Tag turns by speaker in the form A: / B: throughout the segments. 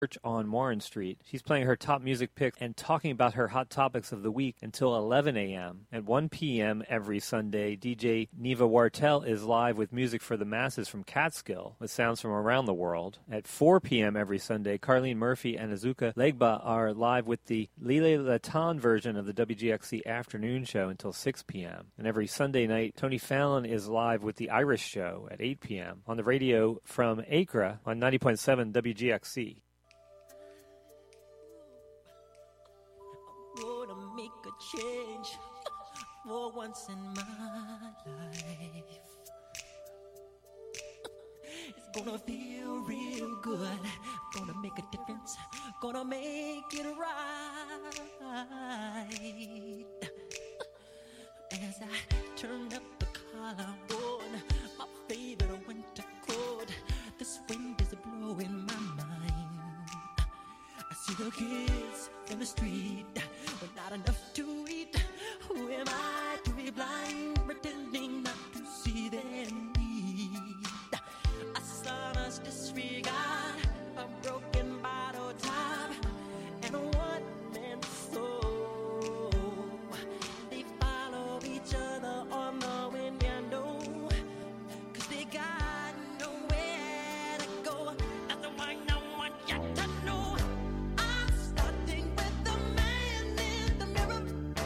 A: on Warren Street. She's playing her top music picks and talking about her hot topics of the week until 11 a.m. At 1 p.m. every Sunday, DJ Neva Wartel is live with music for the masses from Catskill, with sounds from around the world. At 4 p.m. every Sunday, Carlene Murphy and Azuka Legba are live with the Lile Latan version of the WGXC Afternoon Show until 6 p.m. And every Sunday night, Tony Fallon is live with the Irish Show at 8 p.m. on the radio from Accra on 90.7 WGXC.
B: Gonna make a change for once in my life. It's gonna feel real good. Gonna make a difference. Gonna make it right. As I turn up the collar on my favorite winter coat, this wind is blowing my mind. I see the kids in the street, but not enough to eat. Who am I to be blind, pretending not to see their need? A son's disregard, a broken bottle top, and a one-man soul. They follow each other on the window, 'cause they got nowhere to go. That's why no one yet to know. I'm starting with the man in the mirror.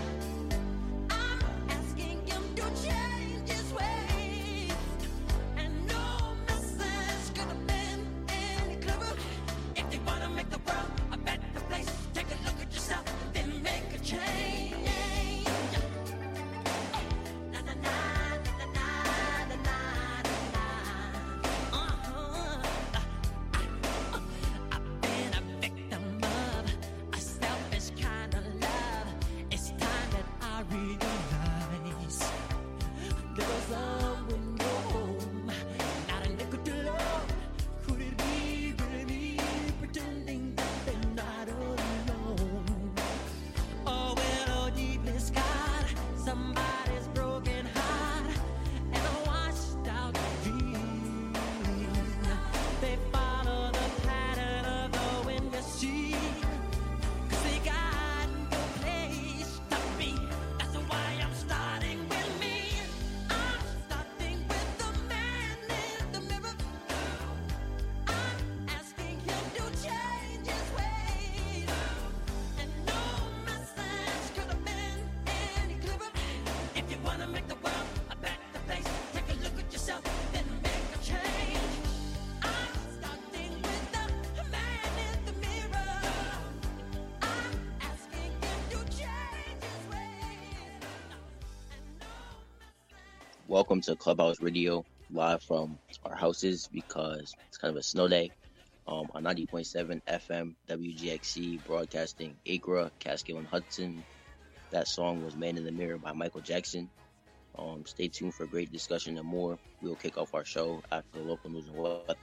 B: I'm asking him to change his ways, and no message could have been any clearer. If you wanna make the world a better place, take a look at yourself, then make a change. Na na na na na na na na. I've been a victim of a selfish kind of love. It's time that I realize there was someone home, not a nickel to love. Could it be really me pretending that they're not alone? Oh, well, deep in sky, somebody's broken heart and a washed out dream. They follow the pattern of the wind you see, 'cause they got no place to be. That's why I'm starting with me. I'm starting with the man in the mirror. I'm asking him to change his ways, and no message could have been any clearer. If you wanna make the world a better place, take a look at yourself, then make a change. I'm starting with the man in the mirror. I'm asking him to change his ways, and no message.
C: Welcome to Clubhouse Radio, live from our houses because it's kind of a snow day. On 90.7 FM WGXC, broadcasting Accra, Catskill, and Hudson. That song was "Man in the Mirror" by Michael Jackson. Stay tuned for great discussion and more. We will kick off our show after the local news and weather.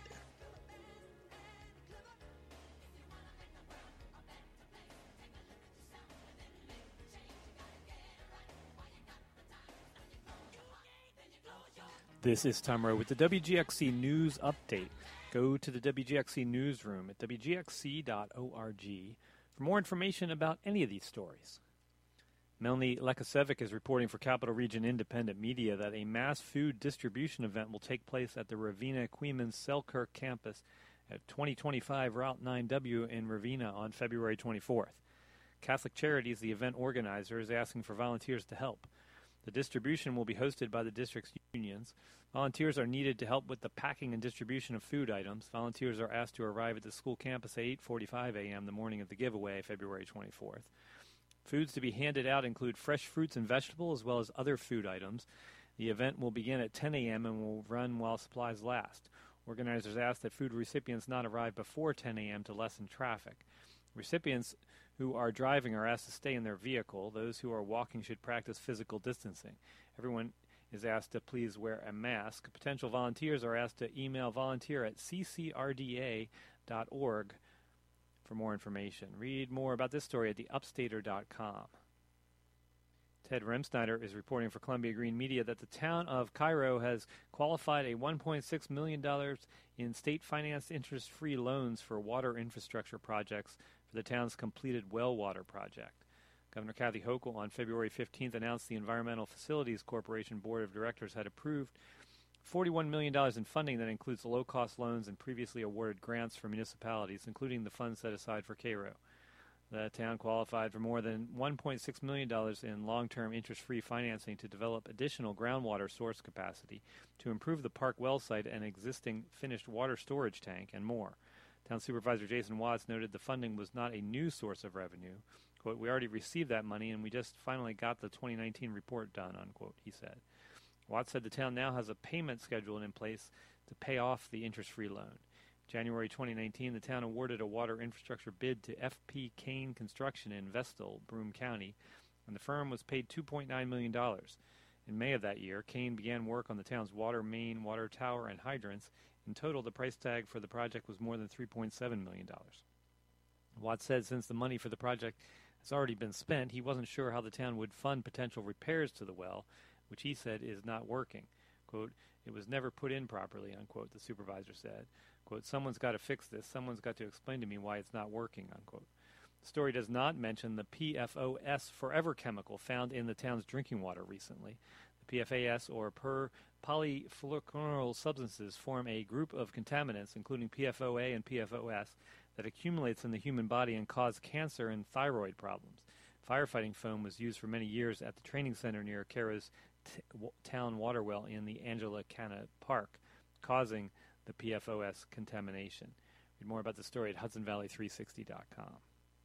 A: This is Tom Rowe with the WGXC News Update. Go to the WGXC Newsroom at WGXC.org for more information about any of these stories. Melanie Lekasevic is reporting for Capital Region Independent Media that a mass food distribution event will take place at the Ravenna Queens Selkirk campus at 2025 Route 9W in Ravenna on February 24th. Catholic Charities, the event organizer, is asking for volunteers to help. The distribution will be hosted by the district's unions. Volunteers are needed to help with the packing and distribution of food items. Volunteers are asked to arrive at the school campus at 8:45 a.m. the morning of the giveaway, February 24th. Foods to be handed out include fresh fruits and vegetables as well as other food items. The event will begin at 10 a.m. and will run while supplies last. Organizers ask that food recipients not arrive before 10 a.m. to lessen traffic. Recipients who are driving are asked to stay in their vehicle. Those who are walking should practice physical distancing. Everyone is asked to please wear a mask. Potential volunteers are asked to email volunteer@ccrda.org for more information. Read more about this story at theupstater.com. Ted Remsnyder is reporting for Columbia Green Media that the town of Cairo has qualified a $1.6 million in state-financed interest-free loans for water infrastructure projects for the town's completed well water project. Governor Kathy Hochul on February 15th announced the Environmental Facilities Corporation Board of Directors had approved $41 million in funding that includes low-cost loans and previously awarded grants for municipalities, including the funds set aside for Cairo. The town qualified for more than $1.6 million in long-term interest-free financing to develop additional groundwater source capacity, to improve the park well site and existing finished water storage tank, and more. Town Supervisor Jason Watts noted the funding was not a new source of revenue. Quote, "We already received that money and we just finally got the 2019 report done," unquote, he said. Watts said the town now has a payment schedule in place to pay off the interest-free loan. January 2019, the town awarded a water infrastructure bid to F.P. Kane Construction in Vestal, Broome County, and the firm was paid $2.9 million. In May of that year, Kane began work on the town's water main, water tower, and hydrants. In total, the price tag for the project was more than $3.7 million. Watts said since the money for the project has already been spent, he wasn't sure how the town would fund potential repairs to the well, which he said is not working. Quote, "It was never put in properly," unquote, the supervisor said. Quote, "Someone's got to fix this. Someone's got to explain to me why it's not working," unquote. The story does not mention the PFOS forever chemical found in the town's drinking water recently. The PFAS, or polyfluoroalkyl substances, form a group of contaminants, including PFOA and PFOS, that accumulates in the human body and cause cancer and thyroid problems. Firefighting foam was used for many years at the training center near Caira's town water well in the Angela Cana Park, causing the PFOS contamination. Read more about the story at HudsonValley360.com.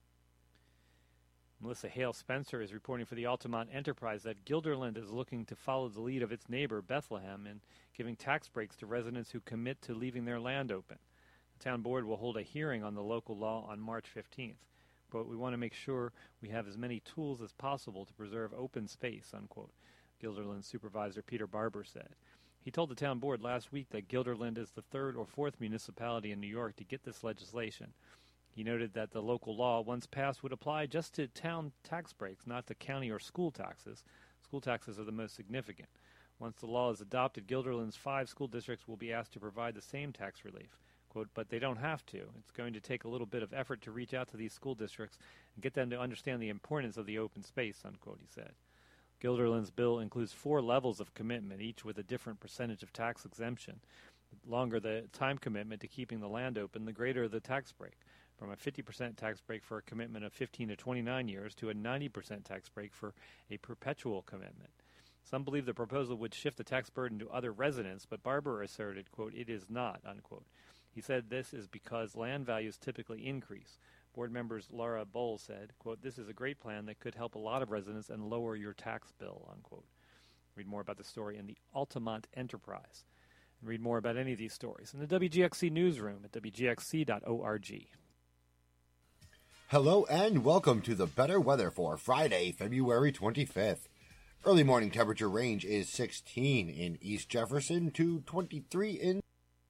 A: Melissa Hale Spencer is reporting for the Altamont Enterprise that Guilderland is looking to follow the lead of its neighbor, Bethlehem, in giving tax breaks to residents who commit to leaving their land open. The town board will hold a hearing on the local law on March 15th. Quote, "We want to make sure we have as many tools as possible to preserve open space," unquote, Guilderland Supervisor Peter Barber said. He told the town board last week that Guilderland is the third or fourth municipality in New York to get this legislation. He noted that the local law, once passed, would apply just to town tax breaks, not to county or school taxes. School taxes are the most significant. Once the law is adopted, Guilderland's 5 school districts will be asked to provide the same tax relief. Quote, "But they don't have to. It's going to take a little bit of effort to reach out to these school districts and get them to understand the importance of the open space," unquote, he said. Guilderland's bill includes 4 levels of commitment, each with a different percentage of tax exemption. The longer the time commitment to keeping the land open, the greater the tax break, from a 50% tax break for a commitment of 15 to 29 years to a 90% tax break for a perpetual commitment. Some believe the proposal would shift the tax burden to other residents, but Barber asserted, quote, "It is not," unquote. He said this is because land values typically increase. Board members Laura Bowl said, quote, "This is a great plan that could help a lot of residents and lower your tax bill," unquote. Read more about the story in the Altamont Enterprise. And read more about any of these stories in the WGXC newsroom at WGXC.org.
D: Hello and welcome to the better weather for Friday, February 25th. Early morning temperature range is 16 in East Jefferson to 23 in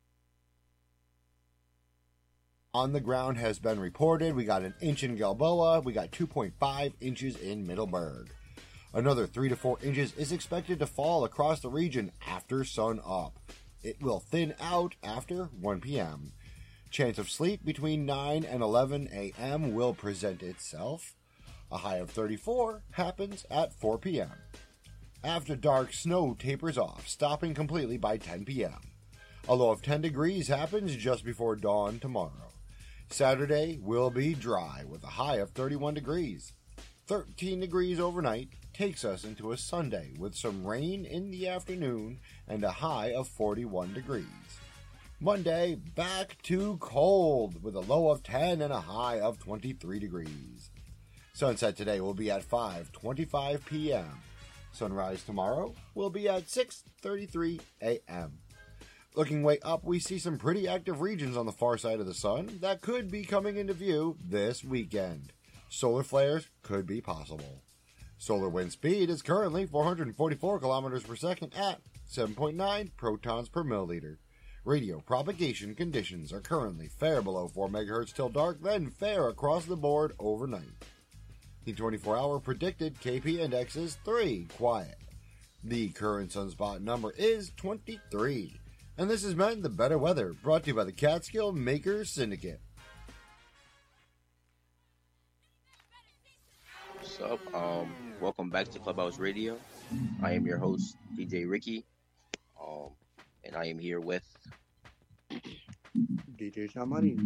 D: on the ground has been reported. We got an inch in Gilboa. We got 2.5 inches in Middleburg. Another 3 to 4 inches is expected to fall across the region after sun up. It will thin out after 1 p.m. Chance of sleet between 9 and 11 a.m. will present itself. A high of 34 happens at 4 p.m. After dark, snow tapers off, stopping completely by 10 p.m. A low of 10 degrees happens just before dawn tomorrow. Saturday will be dry with a high of 31 degrees. 13 degrees overnight takes us into a Sunday with some rain in the afternoon and a high of 41 degrees. Monday, back to cold with a low of 10 and a high of 23 degrees. Sunset today will be at 5:25 p.m. Sunrise tomorrow will be at 6:33 a.m. Looking way up, we see some pretty active regions on the far side of the sun that could be coming into view this weekend. Solar flares could be possible. Solar wind speed is currently 444 kilometers per second at 7.9 protons per milliliter. Radio propagation conditions are currently fair below 4 megahertz till dark, then fair across the board overnight. The 24-hour predicted KP index is 3, quiet. The current sunspot number is 23. And this has been The Better Weather, brought to you by the Catskill Makers Syndicate.
C: What's up? Welcome back to Clubhouse Radio. I am your host, DJ Ricky. And I am here with
E: DJ Shamari.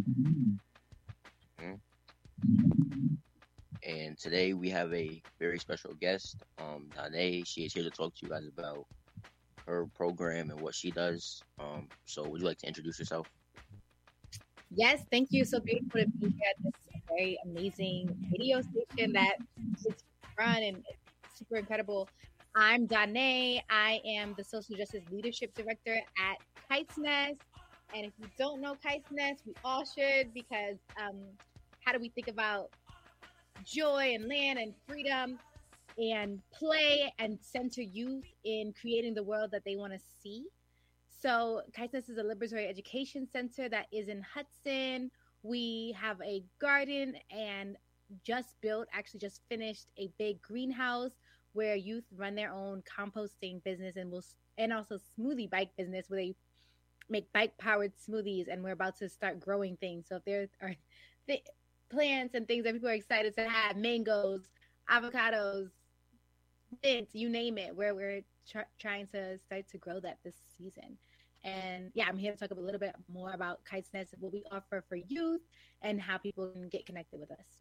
C: And today we have a very special guest, Danae. She is here to talk to you guys about her program and what she does. So would you like to introduce yourself?
F: Yes, thank you. So beautiful to be here at this very amazing radio station that is run and super incredible. I'm Danae. I am the Social Justice Leadership Director at Kite's Nest. And if you don't know Kite's Nest, we all should, because how do we think about joy and land and freedom and play and center youth in creating the world that they want to see? So Kite's Nest is a liberatory education center that is in Hudson. We have a garden and just finished a big greenhouse where youth run their own composting business and also smoothie bike business where they make bike powered smoothies, and we're about to start growing things. So if there are plants and things that people are excited to have, mangoes, avocados, mints, you name it, where we're trying to start to grow that this season. And yeah, I'm here to talk a little bit more about Kite's Nest, what we offer for youth, and how people can get connected with us.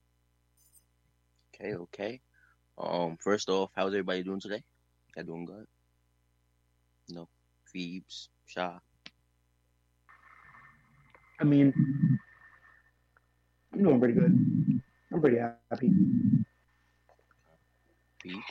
C: Okay. First off, how's everybody doing today? You doing good? No, Phoebes, Sha.
E: I mean, I'm doing pretty good. I'm pretty happy.
C: Phoebes.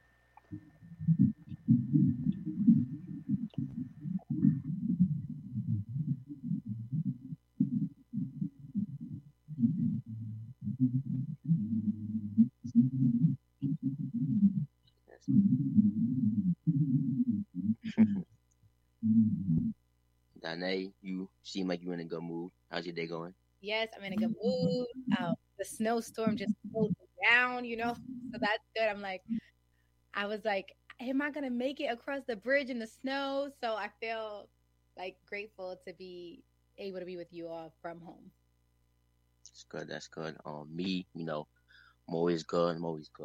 C: Danae, you seem like you're in a good mood. How's your day going?
F: Yes, I'm in a good mood. The snowstorm just slowed down, so that's good. I was like, am I gonna make it across the bridge in the snow? So I feel like grateful to be able to be with you all from home.
C: That's good. Me, I'm always good.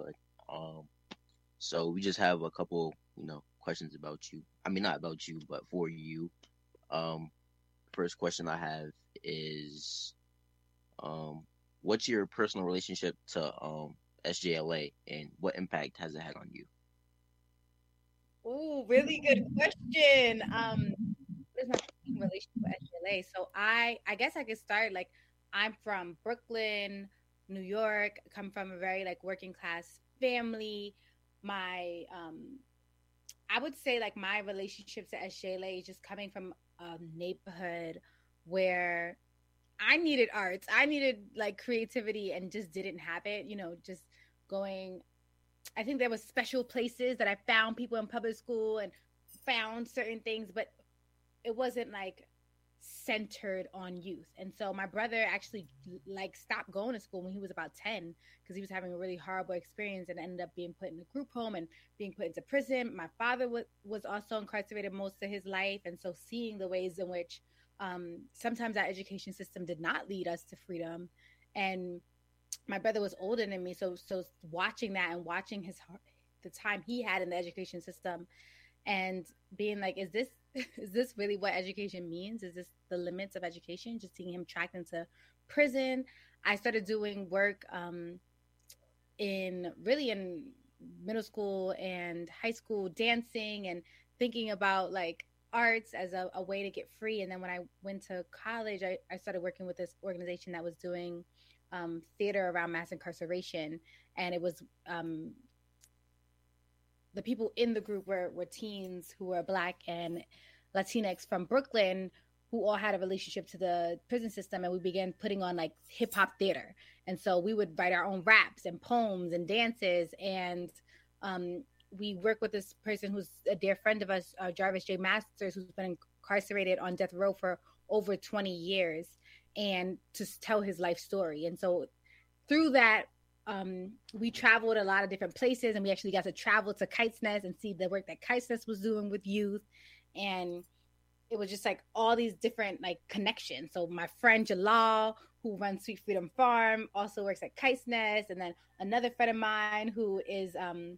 C: So we just have a couple, questions about you. I mean, not about you, but for you. First question I have is, what's your personal relationship to SJLA, and what impact has it had on you?
F: Oh, really good question. What is my relationship with SJLA? So I guess I could start, I'm from Brooklyn, New York. I come from a very working class family. I would say my relationship to SJLA is just coming from a neighborhood where I needed arts. I needed creativity and just didn't have it, just going. I think there was special places that I found people in public school and found certain things, but it wasn't centered on youth. And so my brother actually stopped going to school when he was about 10 because he was having a really horrible experience and ended up being put in a group home and being put into prison. My father was also incarcerated most of his life. And so seeing the ways in which sometimes our education system did not lead us to freedom. And my brother was older than me. So watching that and watching the time he had in the education system and being is this really what education means? Is this the limits of education? Just seeing him tracked into prison. I started doing work in middle school and high school, dancing and thinking about arts as a way to get free. And then when I went to college, I started working with this organization that was doing theater around mass incarceration. And it was the people in the group were teens who were Black and Latinx from Brooklyn who all had a relationship to the prison system. And we began putting on hip hop theater. And so we would write our own raps and poems and dances. And we work with this person who's a dear friend of us, Jarvis J. Masters, who's been incarcerated on death row for over 20 years and to tell his life story. And so through that, we traveled a lot of different places, and we actually got to travel to Kite's Nest and see the work that Kite's Nest was doing with youth. And it was just like all these different like connections. So my friend Jalal, who runs Sweet Freedom Farm, also works at Kite's Nest. And then another friend of mine who is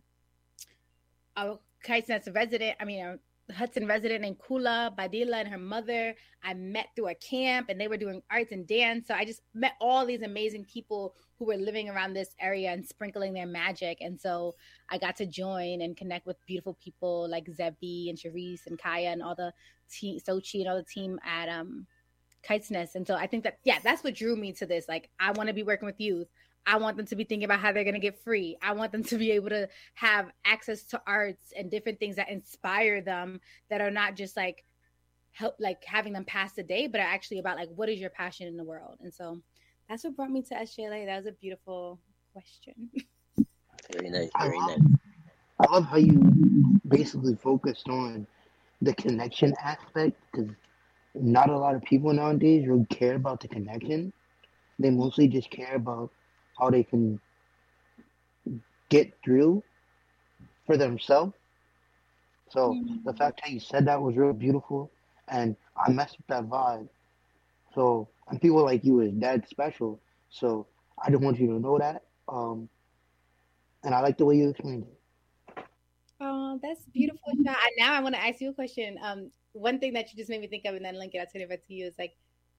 F: a Kite's Nest resident, Hudson resident named Kula Badila and her mother, I met through a camp, and they were doing arts and dance. So I just met all these amazing people who were living around this area and sprinkling their magic. And so I got to join and connect with beautiful people like Zebi and Sharice and Kaya and all the team, Sochi and all the team at Kite's Nest. And so I think that, that's what drew me to this. Like, I want to be working with youth. I want them to be thinking about how they're going to get free. I want them to be able to have access to arts and different things that inspire them, that are not just like help, like having them pass the day, but are actually about like, what is your passion in the world? And so that's what brought me to SJLA. That was a beautiful question.
C: Very nice. Very nice.
E: I love how you basically focused on the connection aspect, because not a lot of people nowadays really care about the connection. They mostly just care about how they can get through for themselves. So the fact that you said that was real beautiful, and I messed with that vibe. So, and people like you is that special. So I just want you to know that. And I like the way you explained it.
F: Oh, that's beautiful. Now I want to ask you a question. One thing that you just made me think of, and then Lincoln, I'll turn it back to you, is like,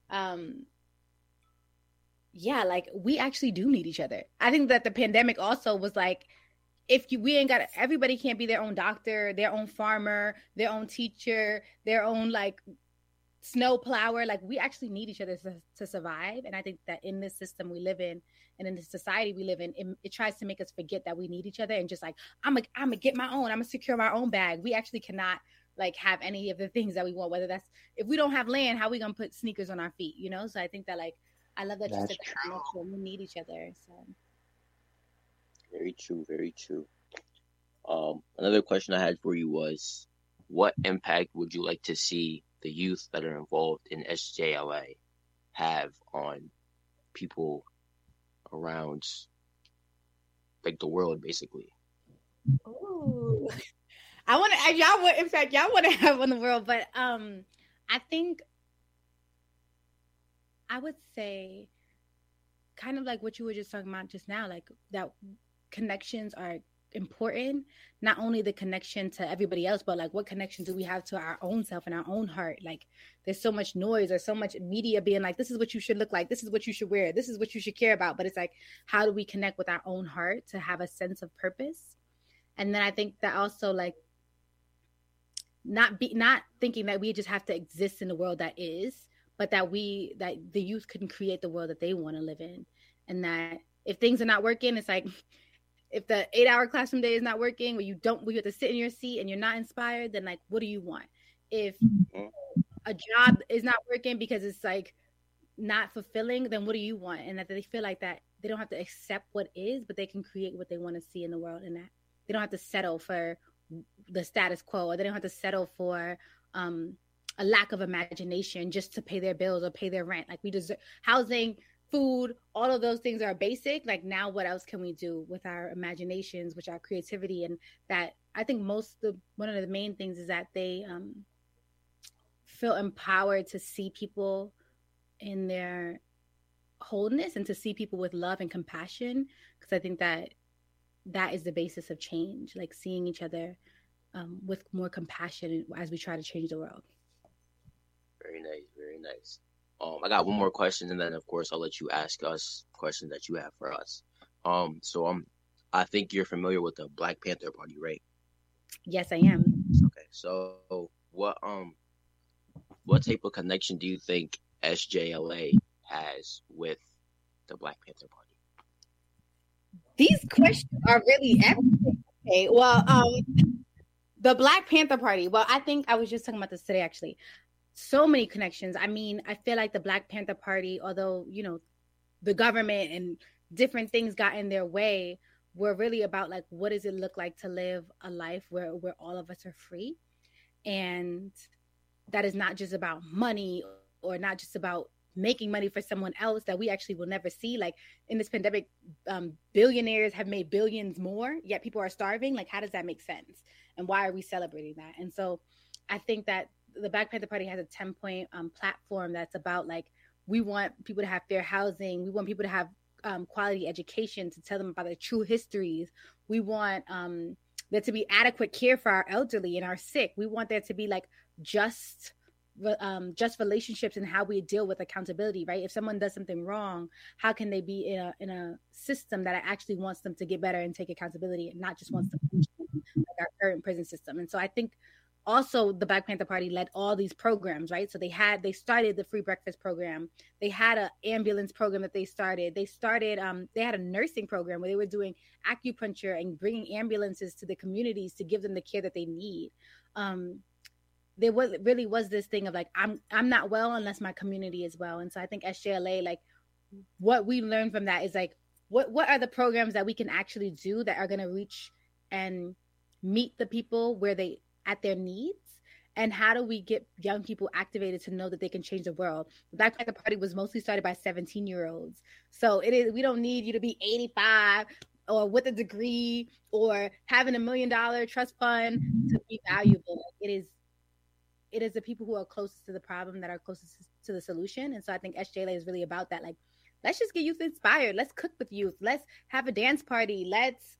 F: like we actually do need each other. I think that the pandemic also was like, we ain't got, everybody can't be their own doctor, their own farmer, their own teacher, their own like snow plower. Like, we actually need each other to survive. And I think that in this system we live in, and in the society we live in, it tries to make us forget that we need each other, and just like, I'm gonna get my own, I'm gonna secure my own bag. We actually cannot like have any of the things that we want, whether that's, if we don't have land, how are we gonna put sneakers on our feet, you know? So I think that, like, I love that you said that we need each other. So
C: very true, very true. Another question I had for you was, what impact would you like to see the youth that are involved in SJLA have on people around like the world, basically?
F: Ooh. Y'all want to have on the world, but I think I would say kind of like what you were just talking about just now, like that connections are important. Not only the connection to everybody else, but like what connection do we have to our own self and our own heart? Like, there's so much noise, there's so much media being like, this is what you should look like, this is what you should wear, this is what you should care about. But it's like, how do we connect with our own heart to have a sense of purpose? And then I think that also, like, not thinking that we just have to exist in the world that is, but that the youth can create the world that they want to live in. And that if things are not working, it's like, if the 8-hour classroom day is not working, where you have to sit in your seat and you're not inspired, then like, what do you want? If a job is not working because it's like not fulfilling, then what do you want? And that they feel like that they don't have to accept what is, but they can create what they want to see in the world, and that they don't have to settle for the status quo, or they don't have to settle for a lack of imagination just to pay their bills or pay their rent. Like, we deserve housing, food, all of those things are basic. Like, now what else can we do with our imaginations, with our creativity? And that, I think one of the main things is that they feel empowered to see people in their wholeness and to see people with love and compassion. Because I think that is the basis of change, like seeing each other with more compassion as we try to change the world.
C: Very nice, very nice. I got one more question, and then of course I'll let you ask us questions that you have for us. I think you're familiar with the Black Panther Party, right?
F: Yes, I am.
C: Okay, so what type of connection do you think SJLA has with the Black Panther Party?
F: These questions are really everything. Okay, well, the Black Panther Party. Well, I think I was just talking about this today, actually. So many connections. I mean, I feel like the Black Panther Party, although, you know, the government and different things got in their way, were really about like, what does it look like to live a life where all of us are free? And that is not just about money, or not just about making money for someone else that we actually will never see. Like in this pandemic, billionaires have made billions more, yet people are starving. Like, how does that make sense? And why are we celebrating that? And so I think that the Black Panther Party has a 10-point platform that's about like, we want people to have fair housing. We want people to have quality education, to tell them about their true histories. We want there to be adequate care for our elderly and our sick. We want there to be like just relationships and how we deal with accountability, right? If someone does something wrong, how can they be in a system that actually wants them to get better and take accountability, and not just wants to punish them, like our current prison system? And so I think also the Black Panther Party led all these programs, right? So they started the free breakfast program. They had an ambulance program that they started. They had a nursing program where they were doing acupuncture and bringing ambulances to the communities to give them the care that they need. There really was this thing of like, I'm not well unless my community is well. And so I think SJLA, like what we learned from that is like, what are the programs that we can actually do that are going to reach and meet the people where they at their needs? And how do we get young people activated to know that they can change the world? The Black Panther Party was mostly started by 17-year-olds. So we don't need you to be 85 or with a degree or having $1 million trust fund to be valuable. Like it is the people who are closest to the problem that are closest to the solution. And so I think SJLA is really about that. Like, let's just get youth inspired. Let's cook with youth. Let's have a dance party. Let's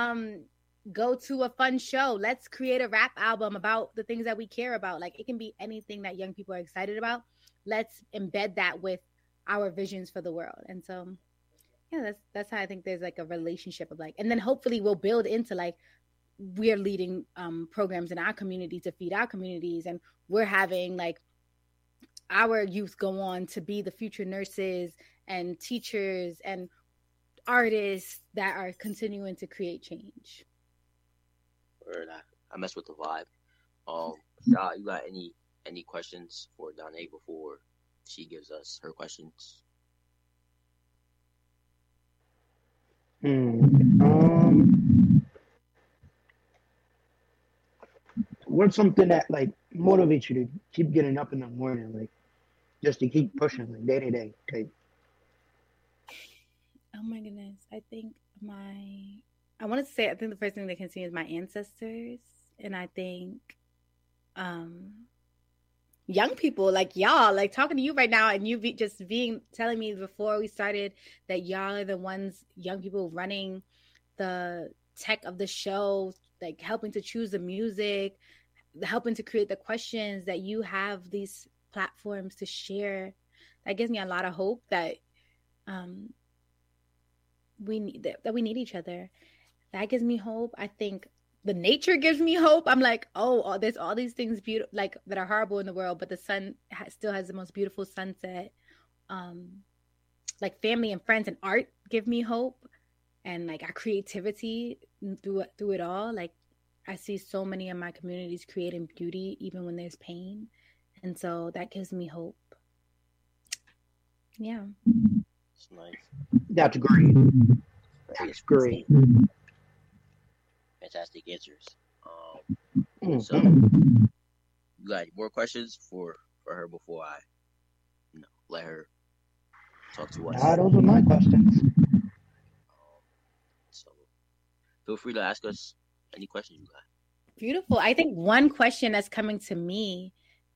F: go to a fun show. Let's create a rap album about the things that we care about. Like, it can be anything that young people are excited about. Let's embed that with our visions for the world. And so, yeah, that's how I think there's like a relationship of like, and then hopefully we'll build into like, we're leading programs in our community to feed our communities, and we're having like our youth go on to be the future nurses and teachers and artists that are continuing to create change.
C: Word, I mess with the vibe. Shah, you got any questions for Danae before she gives us her questions?
E: What's something that like motivates you to keep getting up in the morning, like just to keep pushing, like day to day? Okay.
F: Oh my goodness. I think the first thing that can see is my ancestors. And I think young people like y'all, like talking to you right now, and you telling me before we started that y'all are the ones, young people running the tech of the show, like helping to choose the music, helping to create the questions, that you have these platforms to share. That gives me a lot of hope that we need each other. That gives me hope. I think the nature gives me hope. I'm like, there's all these things beautiful, like that are horrible in the world, but the sun still has the most beautiful sunset. Like family and friends and art give me hope, and like our creativity through it all. Like I see so many of my communities creating beauty even when there's pain, and so that gives me hope. Yeah,
C: it's nice.
E: That's great. That's great.
C: Fantastic answers. So, you got more questions for her before I let her talk to us?
E: Those are my questions.
C: So, feel free to ask us any questions you got.
F: Beautiful. I think one question that's coming to me,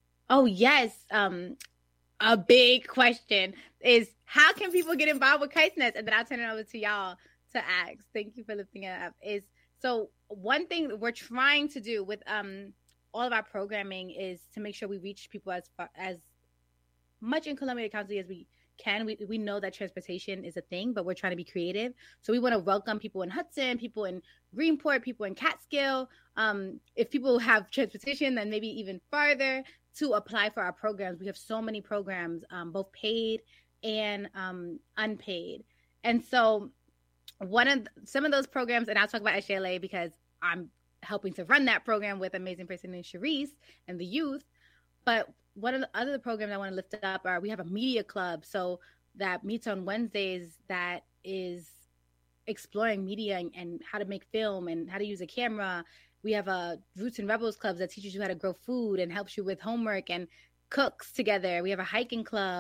F: a big question is, how can people get involved with KaiSNet? And then I'll turn it over to y'all to ask. Thank you for lifting it up. So one thing that we're trying to do with all of our programming is to make sure we reach people as much in Columbia County as we can. We know that transportation is a thing, but we're trying to be creative. So we want to welcome people in Hudson, people in Greenport, people in Catskill. If people have transportation, then maybe even farther, to apply for our programs. We have so many programs, both paid and unpaid. And so some of those programs, and I'll talk about SJLA because I'm helping to run that program with amazing person named Sharice and the youth. But one of the other programs I want to lift up are, we have a media club, so that meets on Wednesdays, that is exploring media and how to make film and how to use a camera. We have a Roots and Rebels club that teaches you how to grow food and helps you with homework and cooks together. We have a hiking club.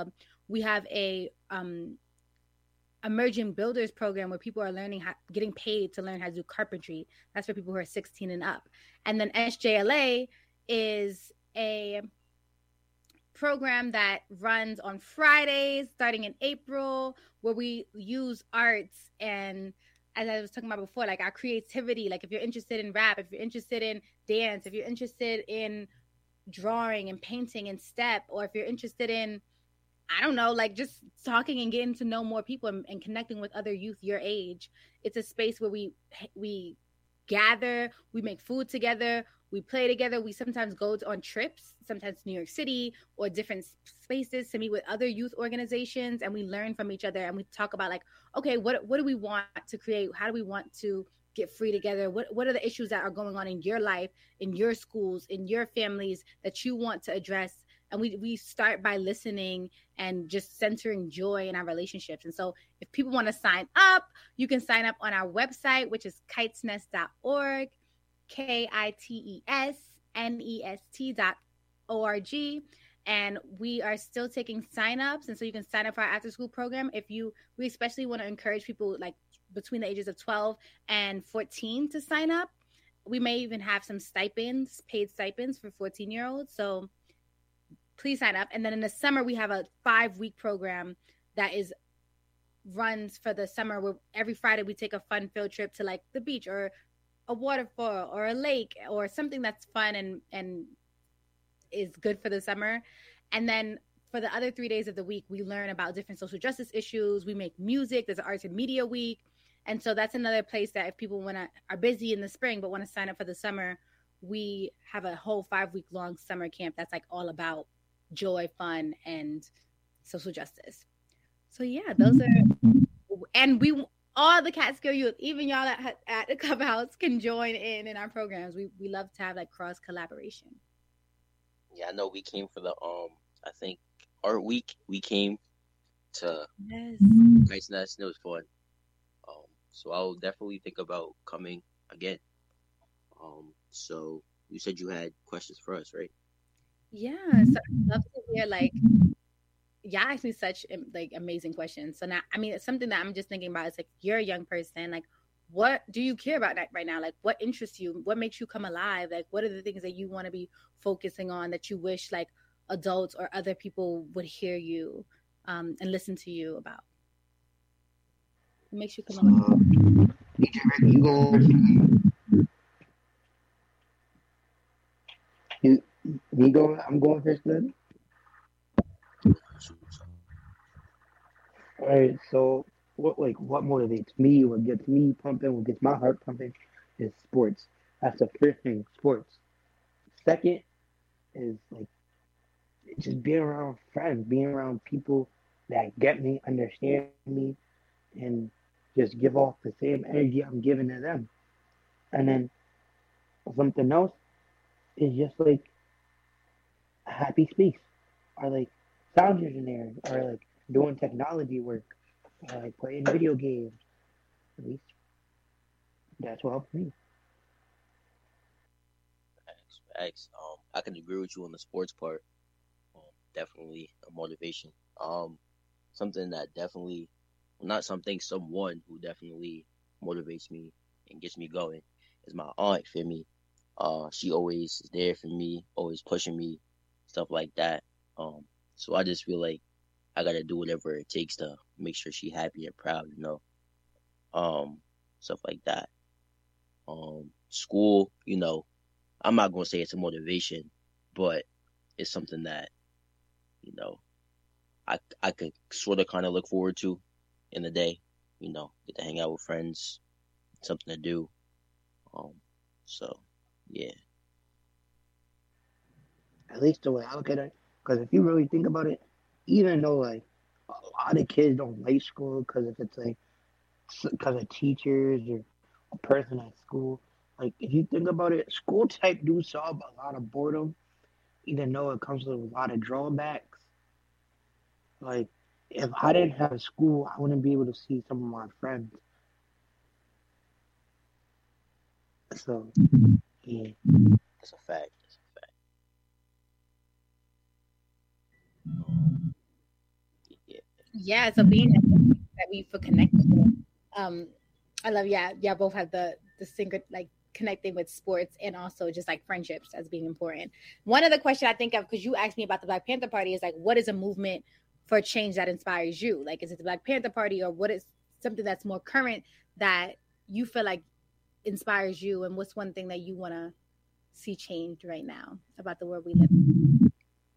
F: We have a emerging builders program where people are learning getting paid to learn how to do carpentry. That's for people who are 16 and up. And then SJLA is a program that runs on Fridays starting in April, where we use arts and, as I was talking about before, like our creativity. Like if you're interested in rap, if you're interested in dance, if you're interested in drawing and painting and step, or if you're interested in, I don't know, like just talking and getting to know more people and connecting with other youth your age. It's a space where we gather, we make food together, we play together. We sometimes go on trips, sometimes to New York City or different spaces to meet with other youth organizations, and we learn from each other and we talk about like, okay, what do we want to create? How do we want to get free together? What are the issues that are going on in your life, in your schools, in your families that you want to address? And we start by listening and just centering joy in our relationships. And so if people want to sign up, you can sign up on our website, which is kitesnest.org, KITESNEST.org. And we are still taking signups. And so you can sign up for our after school program. We especially want to encourage people like between the ages of 12 and 14 to sign up. We may even have some stipends, paid stipends for 14-year-olds. So please sign up. And then in the summer, we have a 5-week program that runs for the summer, where every Friday we take a fun field trip to like the beach or a waterfall or a lake or something that's fun and is good for the summer. And then for the other 3 days of the week, we learn about different social justice issues. We make music. There's an arts and media week. And so that's another place that if people are busy in the spring but want to sign up for the summer, we have a whole 5-week long summer camp that's like all about joy, fun, and social justice. So yeah, those are, and all the Catskill youth, even y'all at the clubhouse, can join in our programs. We love to have like cross collaboration.
C: Yeah, I know we came for the I think Art Week. We came to Nice Nest. It was fun. So I'll definitely think about coming again. So you said you had questions for us, right?
F: Yeah, so I'd love to hear like, y'all asked me such like amazing questions. So now, I mean, it's something that I'm just thinking about. It's like, you're a young person. Like, what do you care about right now? Like, what interests you? What makes you come alive? Like, what are the things that you want to be focusing on that you wish like adults or other people would hear you and listen to you about? What makes you come alive?
E: DJ Rick, you going? I'm going first then. All right. So what motivates me? What gets me pumping? What gets my heart pumping is sports. That's the first thing. Sports. Second is like just being around friends, being around people that get me, understand me, and just give off the same energy I'm giving to them. And then something else is just like a happy space, or like sound engineering, or like doing technology work, or like playing video games. At least that's what helps me.
C: Thanks. I can agree with you on the sports part. Definitely a motivation. Something that definitely, not something, someone who definitely motivates me and gets me going is my aunt. For me, she always is there for me, always pushing me, stuff like that. So I just feel like I gotta do whatever it takes to make sure she's happy and proud, stuff like that. School, I'm not gonna say it's a motivation, but it's something that, I could sort of kind of look forward to in the day, get to hang out with friends, something to do. So yeah.
E: At least the way I look at it, because if you really think about it, even though like a lot of kids don't like school because if it's like because of teachers or a person at school, like if you think about it, school type do solve a lot of boredom, even though it comes with a lot of drawbacks. Like if I didn't have school, I wouldn't be able to see some of my friends. So yeah.
C: That's a fact.
F: Yeah, so being that we feel connected. I love y'all both have the sync like connecting with sports and also just like friendships as being important. One of the questions I think of because you asked me about the Black Panther Party is like, what is a movement for change that inspires you? Like, is it the Black Panther Party or what is something that's more current that you feel like inspires you? And what's one thing that you want to see changed right now about the world we live in?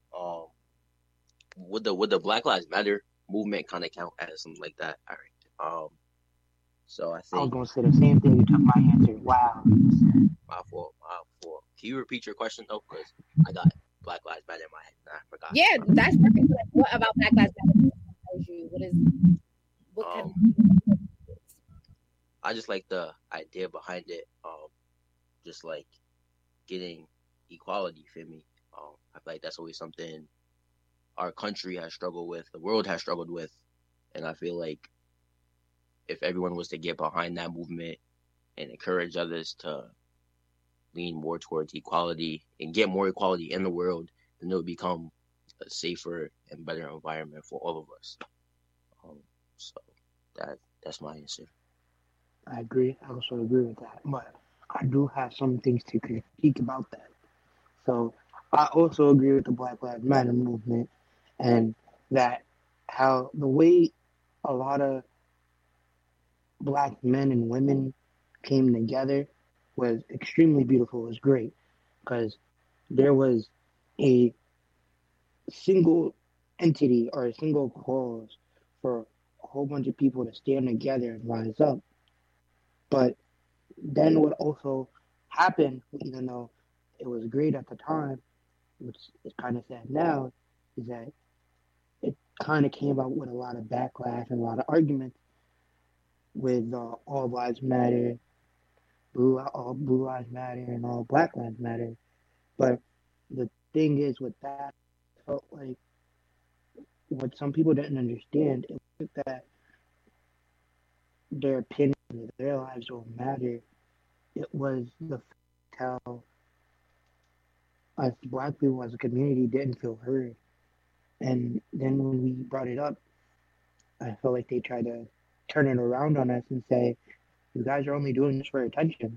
C: Would the Black Lives Matter movement kind of count as something like that? All right. So I
E: I was
C: think
E: gonna say the same thing. You took my answer. Wow.
C: my fault. Can you repeat your question though? Because I got Black Lives Matter in my head. Nah, I forgot.
F: Yeah, that's perfect. Like, what about Black Lives Matter inspires you? What kind of
C: I just like the idea behind it. Just like getting equality. Feel me? I feel like that's always something our country has struggled with, the world has struggled with, and I feel like if everyone was to get behind that movement and encourage others to lean more towards equality and get more equality in the world, then it would become a safer and better environment for all of us. So that's my answer.
E: I agree. I also agree with that. But I do have some things to critique about that. So I also agree with the Black Lives Matter movement and that how the way a lot of black men and women came together was extremely beautiful. It was great because there was a single entity or a single cause for a whole bunch of people to stand together and rise up. But then what also happened, even though it was great at the time, which is kind of sad now, is that it kind of came out with a lot of backlash and a lot of arguments with all lives matter, all blue lives matter, and all black lives matter. But the thing is with that, I felt like what some people didn't understand is that their opinion, their lives don't matter. It was the how us black people as a community didn't feel heard. And then when we brought it up, I felt like they tried to turn it around on us and say, you guys are only doing this for attention.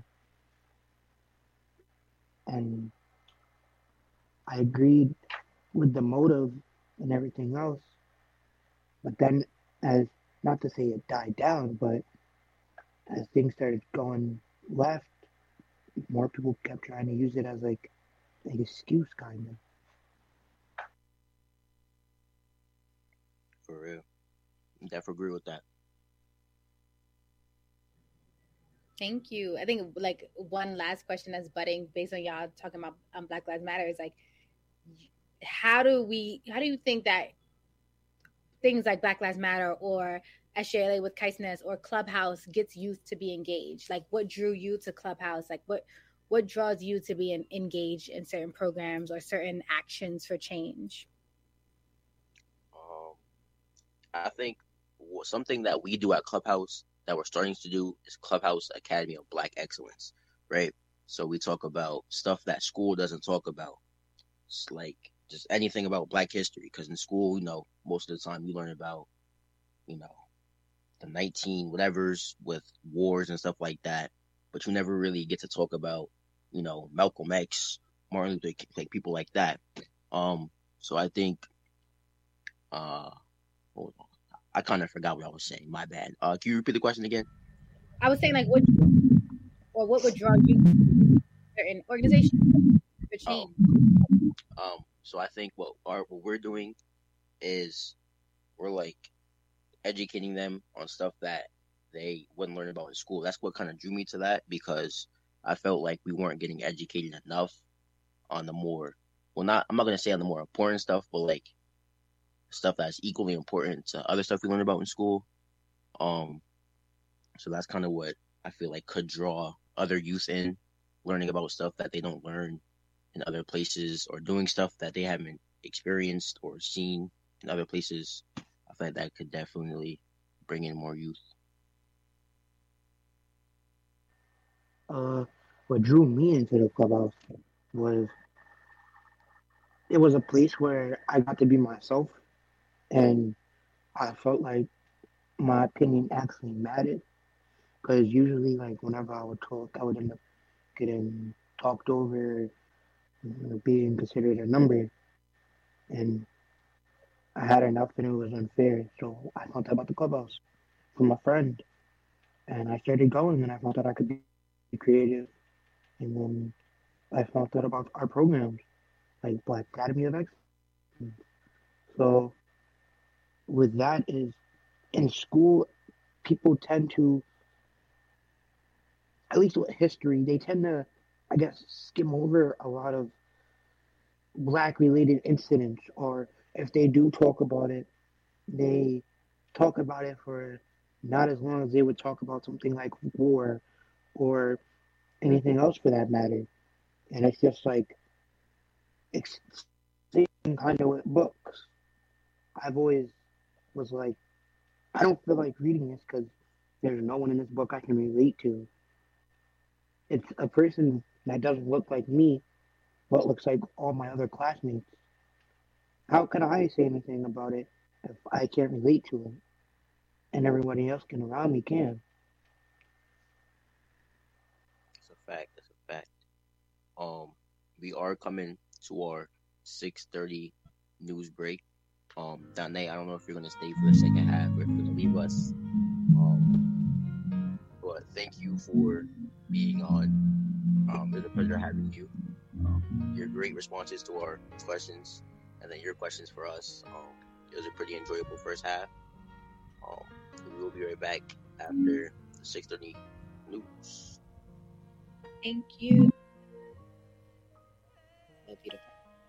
E: And I agreed with the motive and everything else. But then, as not to say it died down, but as things started going left, more people kept trying to use it as like an excuse, kind of.
C: For real. Definitely agree with that.
F: Thank you. I think like one last question that's budding based on y'all talking about Black Lives Matter is like, how do you think that things like Black Lives Matter or SJLA with Kaisnes or Clubhouse gets youth to be engaged? Like, what drew you to Clubhouse? Like, what draws you to be engaged in certain programs or certain actions for change?
C: I think something that we do at Clubhouse that we're starting to do is Clubhouse Academy of Black Excellence, right? So we talk about stuff that school doesn't talk about. It's like just anything about Black history, because in school, most of the time you learn about, the 19 whatevers with wars and stuff like that, but you never really get to talk about, Malcolm X, Martin Luther King, like people like that. So I think, I kind of forgot what I was saying. My bad. Can you repeat the question again?
F: I was saying like what would draw you to certain organizations for change?
C: So I think what we're doing is we're like educating them on stuff that they wouldn't learn about in school. That's what kind of drew me to that, because I felt like we weren't getting educated enough on the more, I'm not going to say on the more important stuff, but like stuff that's equally important to other stuff we learn about in school. So that's kind of what I feel like could draw other youth in, learning about stuff that they don't learn in other places, or doing stuff that they haven't experienced or seen in other places. I feel like that could definitely bring in more youth.
E: What drew me into the Clubhouse was it was a place where I got to be myself, and I felt like my opinion actually mattered because usually, like, whenever I would talk, I would end up getting talked over, being considered a number, and I had enough and it was unfair. So I found out about the clubhouse from a friend, and I started going, and I found out I could be creative, and then I found out about our programs, like Black Academy of Excellence. So with that is in school, people tend to, at least with history, they tend to, I guess, skim over a lot of black related incidents, or if they do talk about it, they talk about it for not as long as they would talk about something like war or anything else for that matter. And it's just like, it's same kind of with books. I've always was like, I don't feel like reading this because there's no one in this book I can relate to. It's a person that doesn't look like me, but looks like all my other classmates. How can I say anything about it if I can't relate to it? And everybody else around me can.
C: That's a fact. That's a fact. We are coming to our 6:30 news break. Danae, I don't know if you're gonna stay for the second half or if you're gonna leave us. But thank you for being on. It's a pleasure having you. Your great responses to our questions, and then your questions for us. It was a pretty enjoyable first half. We will be right back after the 6:30 news.
F: Thank you. So beautiful.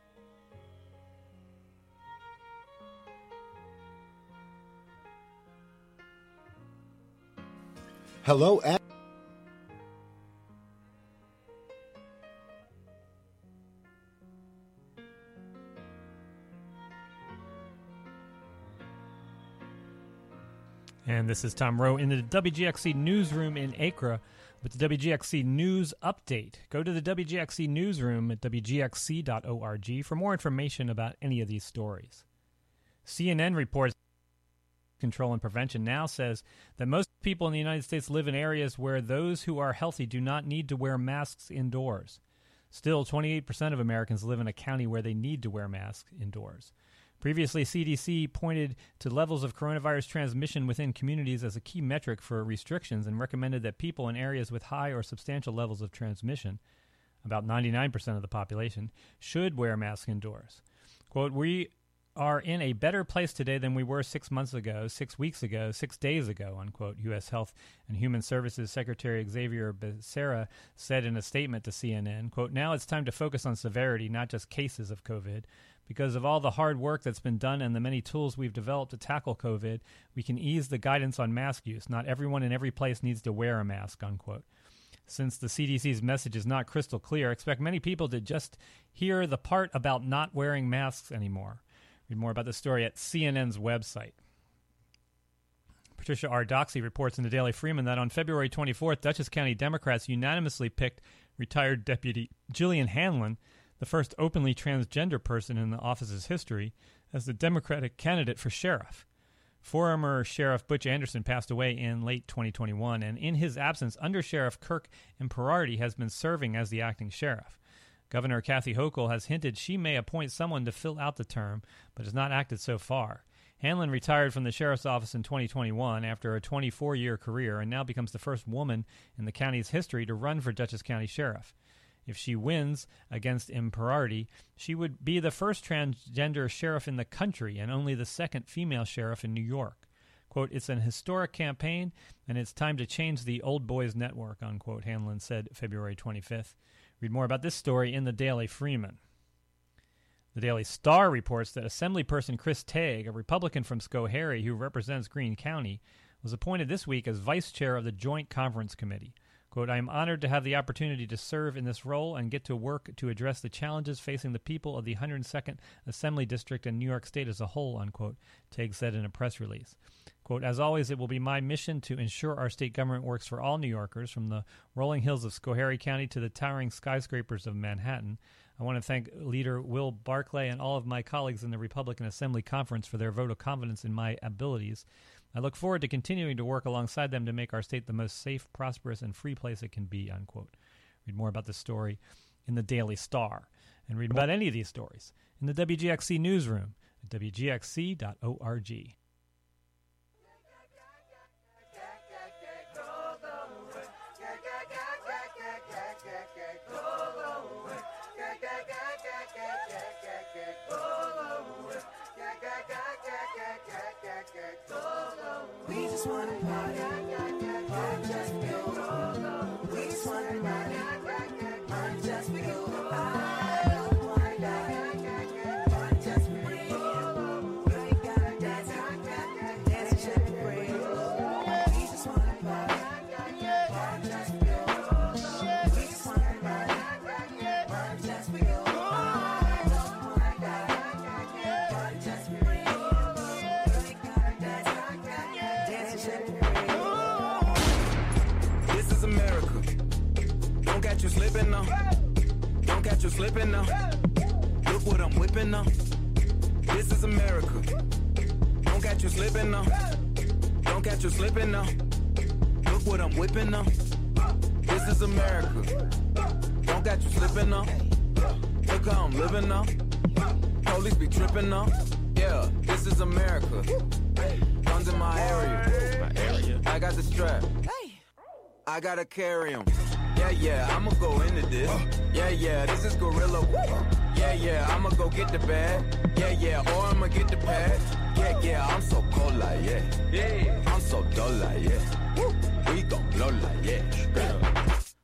D: Hello, and
A: And this is Tom Rowe in the WGXC newsroom in Accra with the WGXC News Update. Go to the WGXC newsroom at WGXC.org for more information about any of these stories. CNN reports Control and Prevention now says that most people in the United States live in areas where those who are healthy do not need to wear masks indoors. Still, 28% of Americans live in a county where they need to wear masks indoors. Previously, CDC pointed to levels of coronavirus transmission within communities as a key metric for restrictions and recommended that people in areas with high or substantial levels of transmission, about 99% of the population, should wear masks indoors. Quote, "We are in a better place today than we were 6 months ago, 6 weeks ago, 6 days ago," unquote, U.S. Health and Human Services Secretary Xavier Becerra said in a statement to CNN. Quote, "Now it's time to focus on severity, not just cases of COVID. Because of all the hard work that's been done and the many tools we've developed to tackle COVID, we can ease the guidance on mask use. Not everyone in every place needs to wear a mask," unquote. Since the CDC's message is not crystal clear, I expect many people to just hear the part about not wearing masks anymore. Read more about this story at CNN's website. Patricia R. Doxey reports in the Daily Freeman that on February 24th, Dutchess County Democrats unanimously picked retired Deputy Jillian Hanlon, the first openly transgender person in the office's history, as the Democratic candidate for sheriff. Former Sheriff Butch Anderson passed away in late 2021, and in his absence, Under Sheriff Kirk Imperardi has been serving as the acting sheriff. Governor Kathy Hochul has hinted she may appoint someone to fill out the term, but has not acted so far. Hanlon retired from the sheriff's office in 2021 after a 24-year career and now becomes the first woman in the county's history to run for Dutchess County Sheriff. If she wins against Imperardi, she would be the first transgender sheriff in the country and only the second female sheriff in New York. Quote, "It's an historic campaign, and it's time to change the old boys network," unquote, Hanlon said February 25th. Read more about this story in the Daily Freeman. The Daily Star reports that Assemblyperson Chris Tague, a Republican from Schoharie who represents Greene County, was appointed this week as vice chair of the Joint Conference Committee. Quote, "I am honored to have the opportunity to serve in this role and get to work to address the challenges facing the people of the 102nd Assembly District and New York State as a whole," unquote, Tague said in a press release. Quote, "As always, it will be my mission to ensure our state government works for all New Yorkers, from the rolling hills of Schoharie County to the towering skyscrapers of Manhattan. I want to thank Leader Will Barclay and all of my colleagues in the Republican Assembly Conference for their vote of confidence in my abilities. I look forward to continuing to work alongside them to make our state the most safe, prosperous, and free place it can be, unquote. Read more about this story in the Daily Star, and read about any of these stories in the WGXC newsroom at WGXC.org.
B: We just wanna party, party just for you. We just wanna party, party just for you. I don't wanna die, party just for you. You ain't gotta dance, dance and shake your brain. We just wanna party, party just for you. We just wanna party, party just for you. I don't wanna die, party just for you. This is America. Don't catch you slipping now. Don't catch you slipping now. Look what I'm whipping now. This is America. Don't catch you slipping now. Don't catch you slipping now. Look what I'm whipping now. This is America. Don't catch you slipping now. Look how I'm living now. Police be tripping now. Yeah, this is America. Guns in my area. I got the strap. I gotta carry 'em. Yeah, I'ma go into this. Yeah, this is gorilla. Yeah, I'ma go get the bag. Yeah, or I'ma get the pad. Yeah, I'm so cold like, yeah. I'm so dull like, yeah. We gon' blow like, yeah.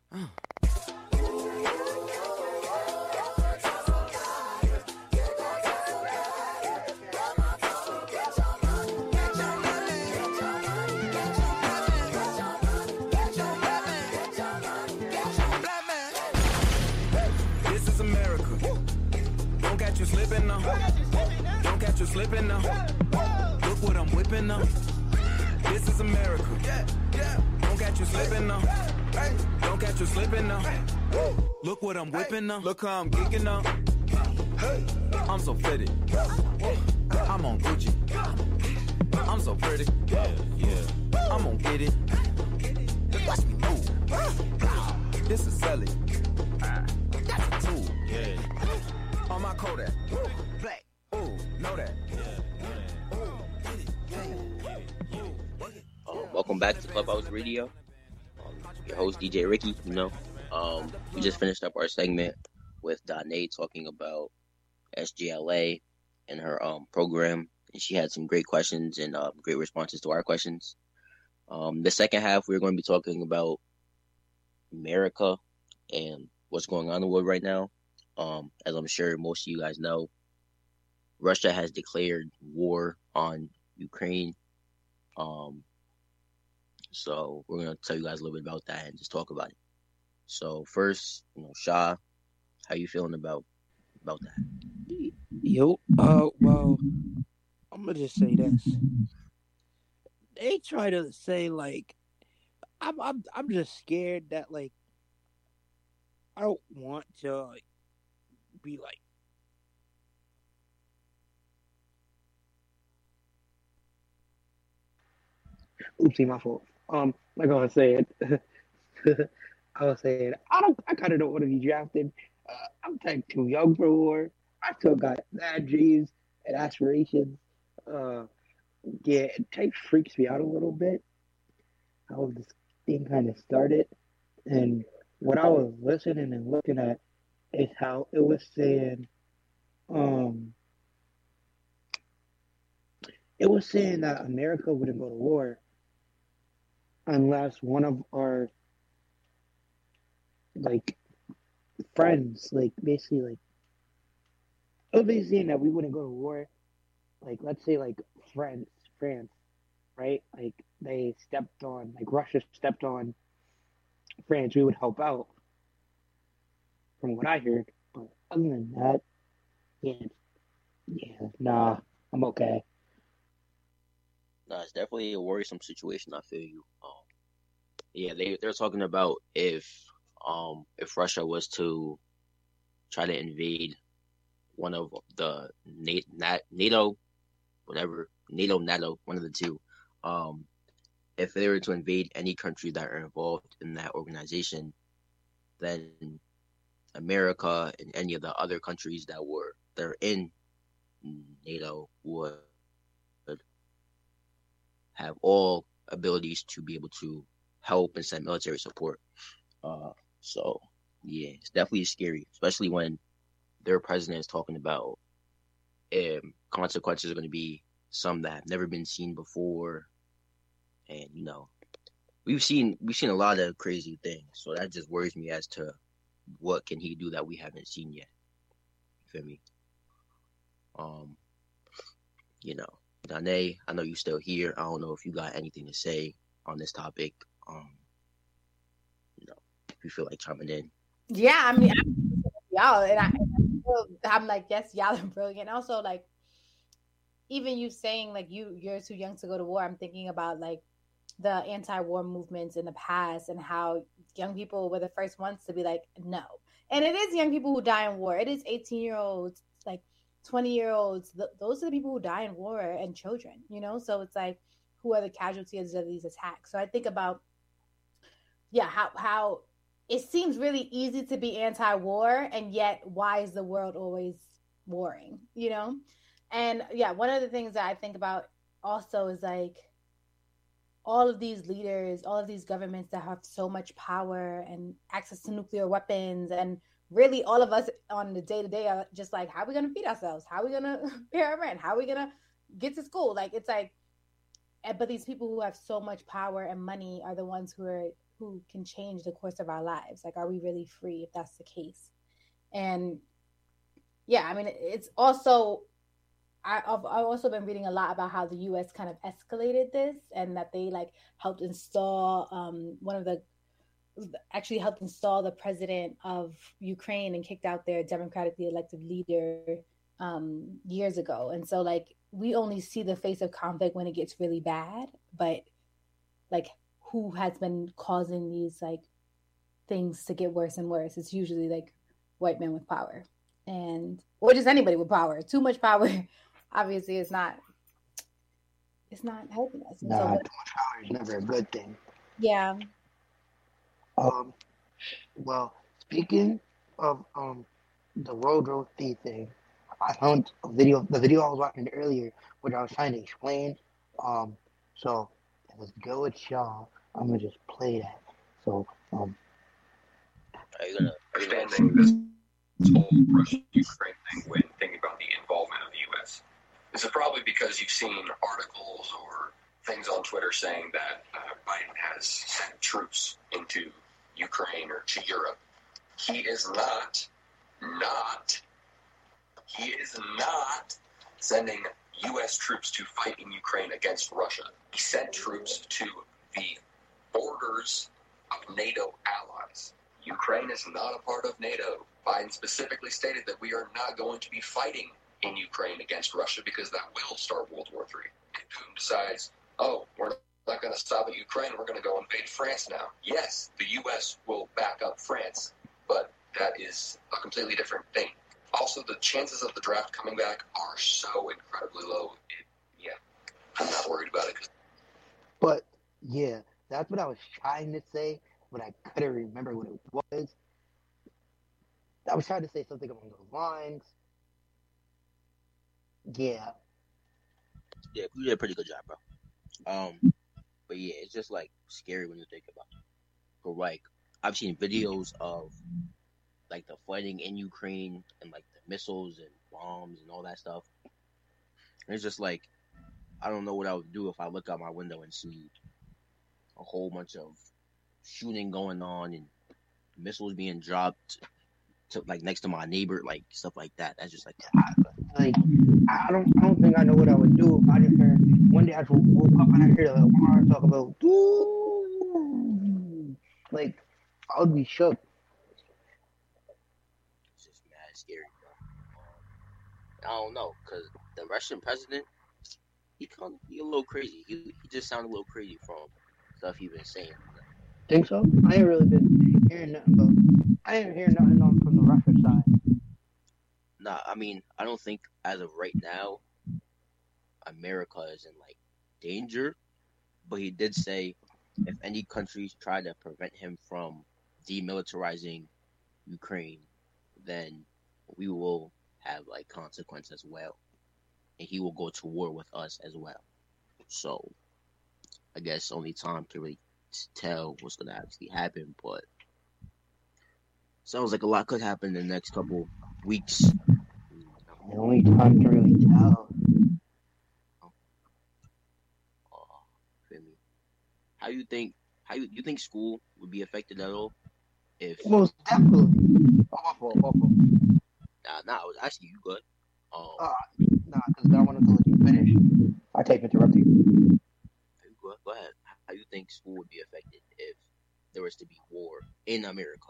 B: Slipping now. Don't catch you slipping now. Look what I'm whipping now. This is America. Don't catch you slipping now. Don't catch you slipping now. Look what I'm whipping now. Look how I'm geeking now. I'm so fitted. I'm on Gucci. I'm so pretty. Yeah. I'm gonna get it. Watch me move. This is Sally. That's a tool. Yeah. On my Kodak, black, ooh, know that.
C: Welcome back to Clubhouse Radio. Your host DJ Ricky. We just finished up our segment with Danae talking about SGLA and her program, and she had some great questions and great responses to our questions. The second half, we're going to be talking about America and what's going on in the world right now. As I'm sure most of you guys know, Russia has declared war on Ukraine. So we're going to tell you guys a little bit about that and just talk about it. So first, Shah, how you feeling about that?
G: Yo, well, I'm gonna just say this. They try to say like, I'm just scared that like, I don't want to be like.
E: Oopsie, my fault. Like I was saying, I kind of don't want to be drafted. I'm like too young for war. I still got mad dreams and aspirations. Yeah, it type freaks me out a little bit. How this thing kind of started, and what I was listening and looking at is how it was saying, that America wouldn't go to war unless one of our like friends, like basically like it was basically saying that we wouldn't go to war. Like let's say like France, right? Like they stepped on, like Russia stepped on France, we would help out. From what I heard, but other than that, nah, I'm okay.
C: No, it's definitely a worrisome situation. I feel you. They're talking about if Russia was to try to invade one of the NATO, whatever, NATO, one of the two, if they were to invade any country that are involved in that organization, then America and any of the other countries that are in NATO would have all abilities to be able to help and send military support. So yeah, it's definitely scary, especially when their president is talking about consequences are going to be some that have never been seen before, and we've seen a lot of crazy things. So that just worries me as to what can he do that we haven't seen yet. You feel me? Danae, I know you still here. I don't know if you got anything to say on this topic. If you feel like chiming in.
F: Yeah, I mean, y'all, and I'm like, yes, y'all are brilliant. Also, like, even you saying like you're too young to go to war. I'm thinking about like the anti-war movements in the past and how young people were the first ones to be like, no. And it is young people who die in war. It is 18-year-olds, like 20-year-olds. Those are the people who die in war, and children. So it's like, who are the casualties of these attacks? So I think about, how it seems really easy to be anti-war, and yet why is the world always warring? And one of the things that I think about also is like all of these leaders, all of these governments that have so much power and access to nuclear weapons, and really all of us on the day-to-day are just like, how are we going to feed ourselves? How are we going to pay our rent? How are we going to get to school? Like, it's like, but these people who have so much power and money are the ones who can change the course of our lives. Like, are we really free if that's the case? And I mean, it's also, I've also been reading a lot about how the U.S. kind of escalated this, and that they like helped install helped install the president of Ukraine and kicked out their democratically elected leader years ago. And so like, we only see the face of conflict when it gets really bad, but like, who has been causing these like things to get worse and worse? It's usually like white men with power, or just anybody with power. Too much power, obviously, it's not helping us.
E: Nah, too much power is never a good thing.
F: Yeah.
E: Well, speaking of the World War III thing, I found the video I was watching earlier, which I was trying to explain. So it was Go with Shaw. I'm gonna just play that. So
C: Are you gonna
H: understanding this whole Russia-Ukraine thing when thinking about the involvement of the U.S.? This is probably because you've seen articles or things on Twitter saying that Biden has sent troops into Ukraine or to Europe. He is not sending U.S. troops to fight in Ukraine against Russia. He sent troops to the borders of NATO allies. Ukraine is not a part of NATO. Biden specifically stated that we are not going to be fighting in Ukraine against Russia because that will start World War III. If Putin decides, we're not going to stop at Ukraine, we're going to go invade France now. Yes, the U.S. will back up France, but that is a completely different thing. Also, the chances of the draft coming back are so incredibly low. I'm not worried about it.
E: But, yeah, that's what I was trying to say, but I couldn't remember what it was. I was trying to say something along those lines. Yeah.
C: Yeah, you did a pretty good job, bro. But yeah, it's just like scary when you think about it. But like, I've seen videos of like the fighting in Ukraine and like the missiles and bombs and all that stuff. And it's just like, I don't know what I would do if I look out my window and see a whole bunch of shooting going on and missiles being dropped to like next to my neighbor, like stuff like that. That's just like,
E: I don't think I know what I would do if I just heard one day I just woke up and I heard a car talk about like I would be shook.
C: it's just mad scary, bro. I don't know, cause the Russian president, he a little crazy. He just sounded a little crazy from stuff he's been saying.
E: Think so? I ain't really been hearing nothing from the Russia side.
C: Nah, I mean, I don't think as of right now, America is in like danger. But he did say if any countries try to prevent him from demilitarizing Ukraine, then we will have like consequence as well, and he will go to war with us as well. So I guess only time can really tell what's gonna actually happen. But sounds like a lot could happen in the next couple weeks.
E: The only time to really tell.
C: Feel me? How you think school would be affected at all if
E: Most definitely. Oh, my fault, my fault.
C: nah, I was asking you good.
E: Nah, because I wanted to let you finish. I kept interrupting you.
C: Go ahead. How you think school would be affected if there was to be war in America?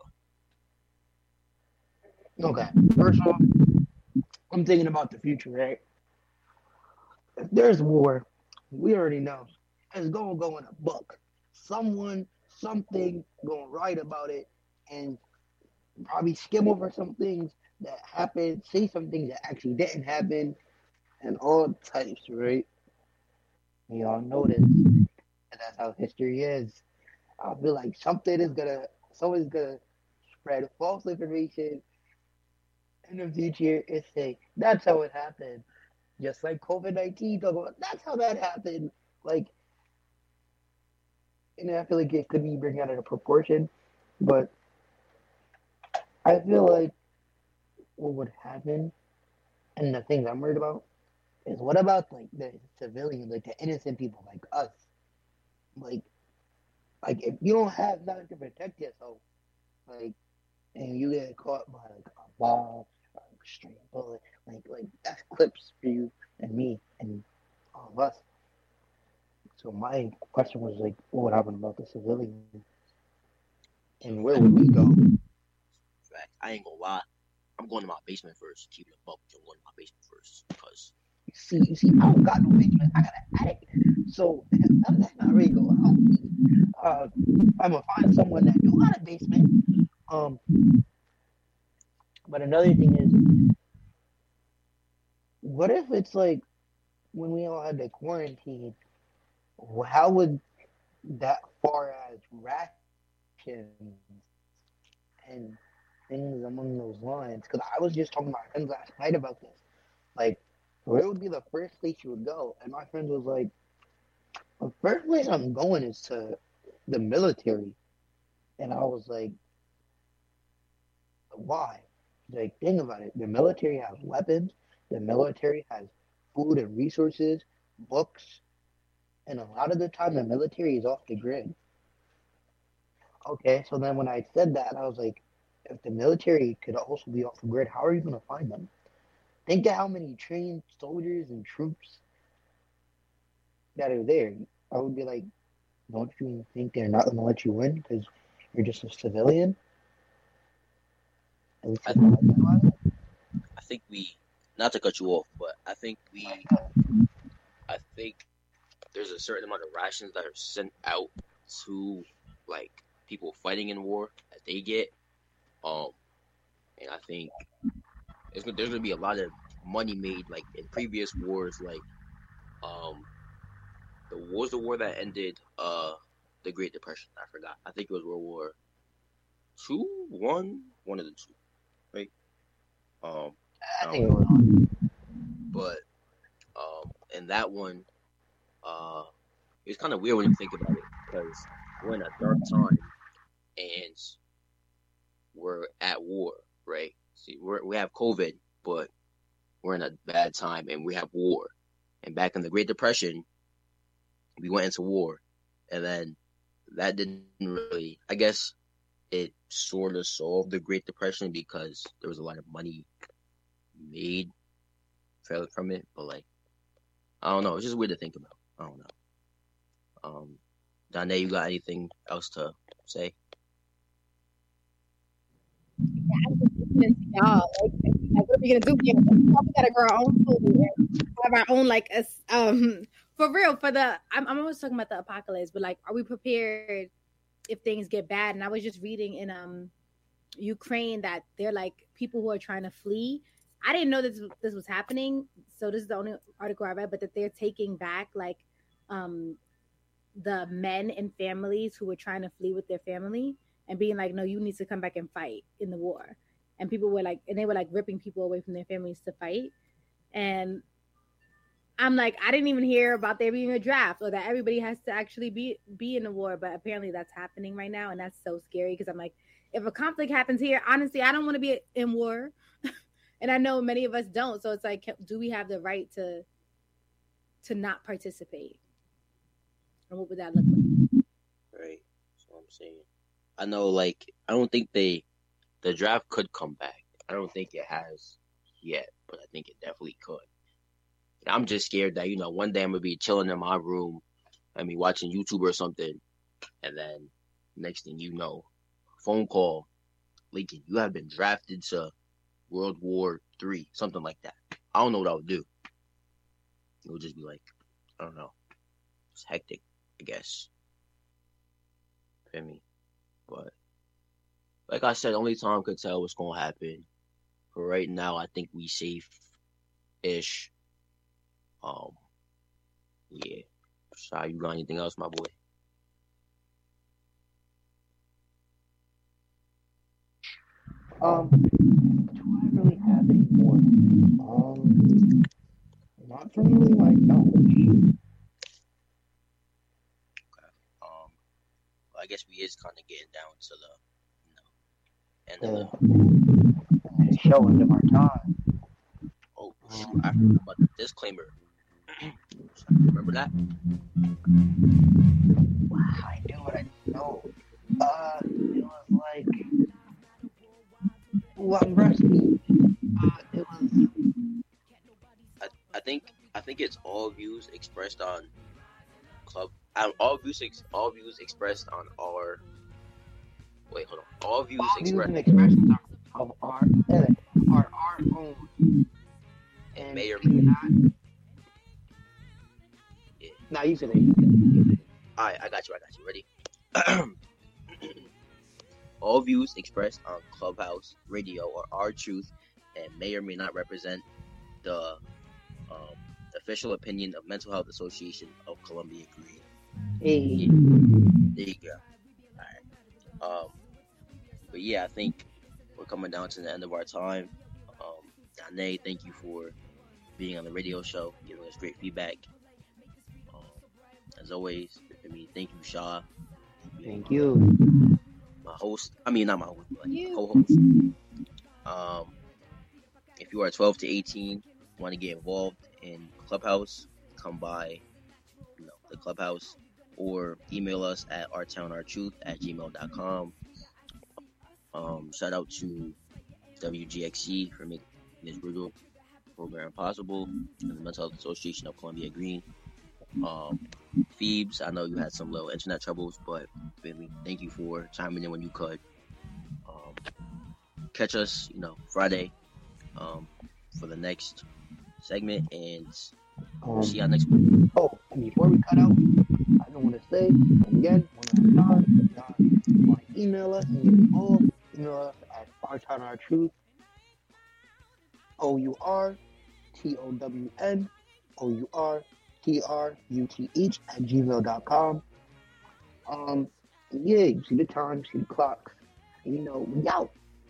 E: Okay, first off, I'm thinking about the future, right? If there's war, we already know it's gonna go in a book. Someone, something, gonna write about it and probably skim over some things that happened, say some things that actually didn't happen, and all types, right? We all know this, and that's how history is. I feel like someone's gonna spread false information in the future and say that's how it happened. Just like COVID-19, talk about that's how that happened. Like, and I feel like it could be bringing out of proportion, but I feel like what would happen, and the things I'm worried about, is what about like the civilians, like the innocent people like us, like if you don't have nothing to protect yourself, like, and you get caught by like a ball, or a stray bullet, like that's clips for you and me and all of us. So my question was like, what would happen about the civilians, and where would we go?
C: Fact, I ain't gonna lie. I'm going to my basement first. Keep it up. I'm going to my basement first because
E: You see, I don't got no basement. I got an attic. So that's not really gonna help me. I'm gonna find someone that do got a basement. But another thing is, what if it's like when we all had the quarantine? How would that far as rations and things among those lines? Because I was just talking to my friends last night about this. Like, where would be the first place you would go? And my friend was like, the first place I'm going is to the military. And I was like, why? He's like, think about it. The military has weapons. The military has food and resources, books. And a lot of the time, the military is off the grid. Okay, so then when I said that, I was like, if the military could also be off the grid, how are you going to find them? Think of how many trained soldiers and troops that are there. I would be like, don't you think they're not going to let you in because you're just a civilian? At least
C: I,
E: that's how I think about it.
C: I think we, not to cut you off, but I think there's a certain amount of rations that are sent out to like people fighting in war that they get. And I think there's gonna be a lot of money made like in previous wars, like the war that ended the Great Depression. I forgot. I think it was World War II, one of the two, right?
E: I think it was.
C: But in that one, it's kind of weird when you think about it because we're in a dark time and we're at war, right? See, we have COVID, but we're in a bad time and we have war. And back in the Great Depression, we went into war, and then that didn't really. I guess it sort of solved the Great Depression because there was a lot of money made from it, but like I don't know. It's just weird to think about. I don't know. Danae, you got anything else to say?
F: Y'all, like, what are we gonna do? We gotta grow our own food, have our own for real. I'm always talking about the apocalypse, but like, are we prepared if things get bad? And I was just reading in Ukraine that they're like people who are trying to flee. I didn't know this was happening. So this is the only article I read, but that they're taking back like the men and families who were trying to flee with their family and being like, no, you need to come back and fight in the war. And people were like, and they were like ripping people away from their families to fight. And I'm like, I didn't even hear about there being a draft or that everybody has to actually be in the war. But apparently that's happening right now. And that's so scary because I'm like, if a conflict happens here, honestly, I don't want to be in war. And I know many of us don't. So it's like, do we have the right to not participate? And what would that look like?
C: Right. That's what I'm saying. I know, like, I don't think the draft could come back. I don't think it has yet, but I think it definitely could. And I'm just scared that, one day I'm going to be chilling in my room, watching YouTube or something, and then next thing you know, phone call, Lincoln, you have been drafted to World War III, something like that. I don't know what I would do. It would just be like, I don't know. It's hectic, I guess. Feel me? But like I said, only time could tell what's gonna happen. But right now, I think we safe-ish. Yeah. Shy, you got anything else, my boy?
E: Do I really have any more? Not from really my knowledge.
C: I guess we is kind of getting down to the, end of the.
E: Show end of our time.
C: Oh, shoot, I forgot about the disclaimer. Remember that?
E: Wow, I knew what I know. It was like, I'm rusty. It was.
C: I think it's all views expressed on club. All views expressed on our. Wait, hold on. All views expressed.
E: And expressions of our own. And
C: may or
E: may not.
C: Yeah.
E: Now you can say.
C: Alright, I got you. Ready? All views expressed on Clubhouse Radio are our truth and may or may not represent the official opinion of Mental Health Association of Columbia Green.
E: Hey.
C: Yeah. There you go. Alright. But yeah, I think we're coming down to the end of our time. Danae, thank you for being on the radio show, giving us great feedback. As always, thank you, Shaw.
E: Thank you.
C: My host, not my host, but my co-host. If you are 12 to 18, want to get involved in Clubhouse, come by, the Clubhouse, or email us at ourtownourtruth@gmail.com. Shout out to WGXC for making this brutal program possible, and the Mental Health Association of Columbia Green. Phoebes, I know you had some little internet troubles, but thank you for chiming in when you could. Catch us, Friday, for the next segment, and we'll see y'all next week.
E: Oh, and before we cut out, I don't want to say again, one last time, you want to email us, and you can all email us at ourtownourtruth, OURTOWNOURTRUTH@gmail.com. Yeah, you see the time, see the clocks. We out.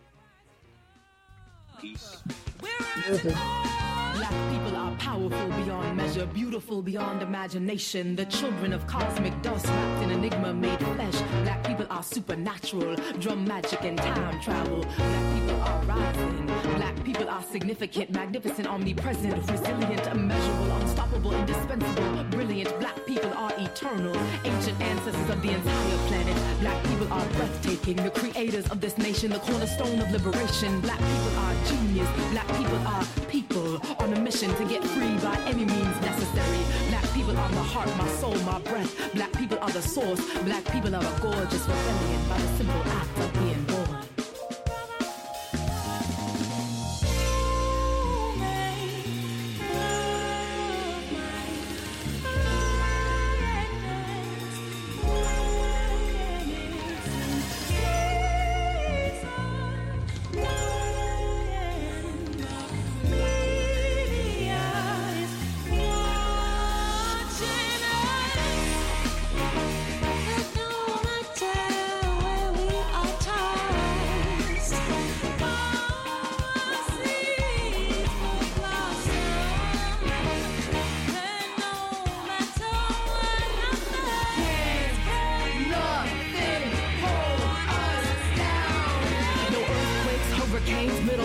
C: Peace.
B: Black people are powerful beyond measure, beautiful beyond imagination. The children of cosmic dust wrapped in enigma made flesh. Black people are supernatural, drum magic and time travel. Black people are rising. Black people are significant, magnificent, omnipresent, resilient, immeasurable, unstoppable, indispensable, brilliant. Black people are eternal, ancient ancestors of the entire planet. Black people are breathtaking, the creators of this nation, the cornerstone of liberation. Black people are genius. Black people are people on a mission to get free by any means necessary. Black people are my heart, my soul, my breath. Black people are the source. Black people are a gorgeous rebellion by the simple act of being born. hurricanes, middle